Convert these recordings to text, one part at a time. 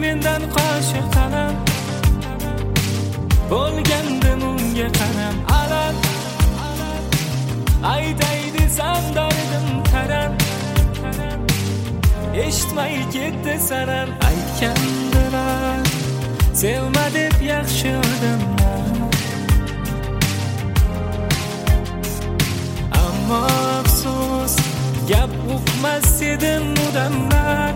mendan qo'shiq qalam, bo'lgandim unga qaram alam. Aytay desam dardim taram, eshitmay ketdi sanam. Aytgandilar sevma deb yaxshi odamlar, ammo afsus gap uqmas edim odamlar.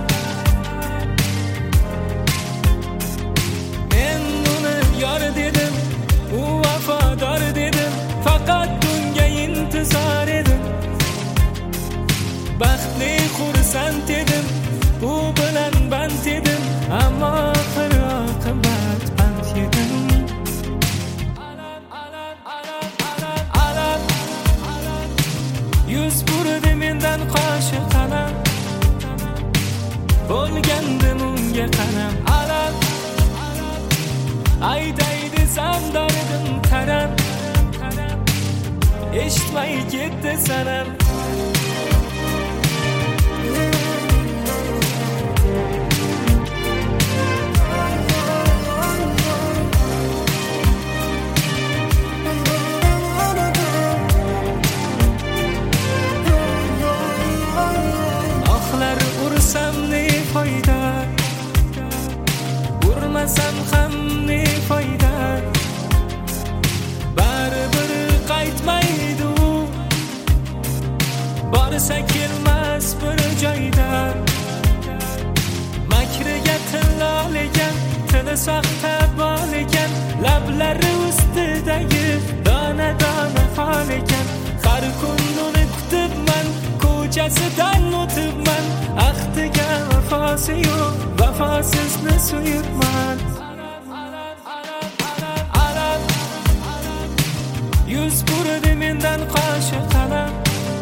Men uni yor dedim, u vafodor dedim, faqat bunga intizor edim. Baxtli xursand edim, u bilan band edim, ammo oxir oqibat pand yedim. Alam yuz burdi mendan qo'shiq qalam, bo'lgandim unga qaram alam. Aytay desam dardim taram, eshitmay ketdi sanam. Oqlar ursam ne foyda, urmasam ham ne foyda, baribir qaytmaydi u, borsa kelmas bir joyda. Makriga tilol ekan, tili soxta bol ekan, lablari ustidagi dona dona fol ekan. Har kun uni kutibman, ko'chasidan o'tibman, ahdiga vafosi yo'q, vafosizni suyibman. Alam yuz burdi mendan qo'shiq qalam,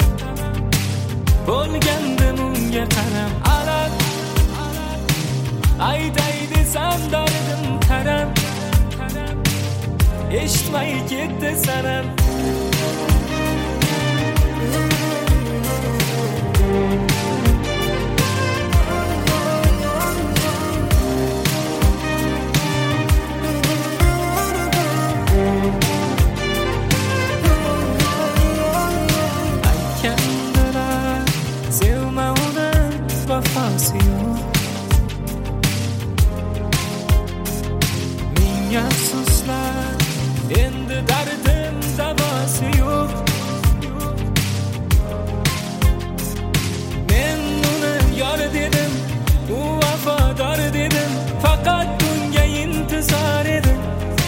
bo'lgandim unga qaram alam. Aytay desam dardim taram, eshitmay ketdi sanam. Aytgandilar sevma uni, vafosi yo'q. Ming afsuslar, endi dardim davosi yo'q. Men uni yor dedim, u vafodor dedim, faqat bunga intizor edim.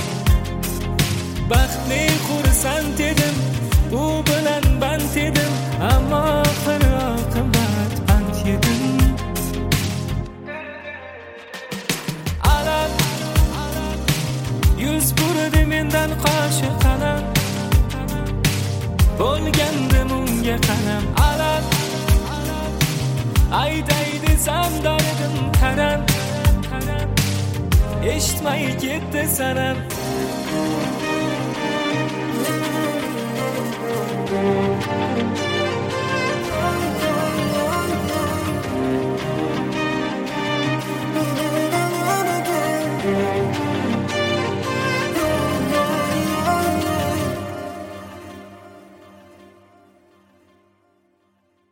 Baxtli xursand edim, u bilan band edim, ammo oxir oqibat pand yedim. Alam yuz burdi mendan qo'shiq qalam, bo'lgandim unga qaram alam. Aytay desam dardim taram, eshitmay ketdi sanam.